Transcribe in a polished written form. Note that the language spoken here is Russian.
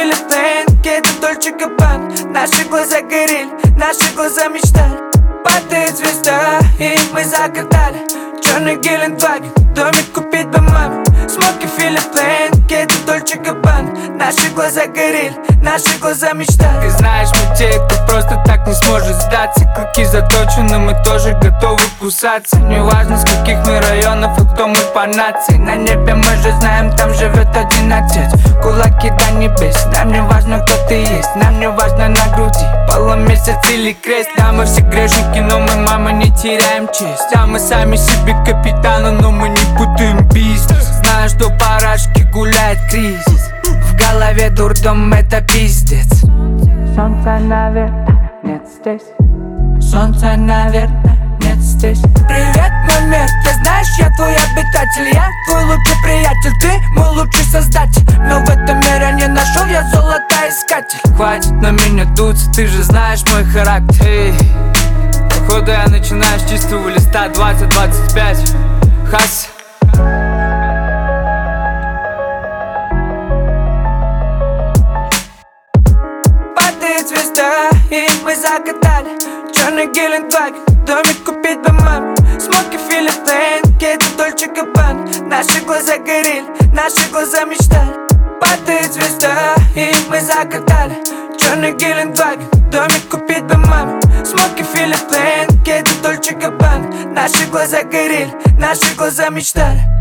Филипп Плейн, это Дольче Габбана. Наши глаза горели, наши глаза мечтали. Падает звезда, и мы загадали. Черный Гелендваген, домик купить бы маме. Смоки Филипп Плейн, это Дольче Габбана. Наши глаза горели, наши глаза мечтали. Ты знаешь, мы те, кто просто так не сможет сдаться. Клыки заточены, мы тоже готовы кусаться. Неважно, с каких мы районов и кто мы по нации. На небе мы же знаем, там живет один отец. Кулаки до небес, нам не важно, кто ты есть. Нам не важно на груди полумесяц или крест. А мы все грешники, но мы, мама, не теряем честь. А мы сами себе капитаны, но мы не путаем бизнес. Знаю, что по рашке гуляет кризис. В голове дурдом, это пиздец. Солнца, наверное, нет здесь. Солнца, наверное, нет здесь. Привет, мой мир, ты знаешь, я твой обитатель. Я твой лучший приятель, ты мой лучший создатель. Но в этом мире не нашел я золотоискатель. Хватит на меня дуться, ты же знаешь мой характер. Эй, походу я начинаю с чистого листа 20-25. Хас. Падает звезда, и мы загадали. Черный Гелендваген, домик купить бы маме. Смоки Филипп Плейн, это Дольче Габбана. Наши глаза горели, наши глаза мечтали. Падает звезда, и мы загадали. Черный Гелендваген, домик купить бы маме. Смоки Филипп Плейн, это Дольче Габбана. Наши глаза горели, наши глаза мечтали.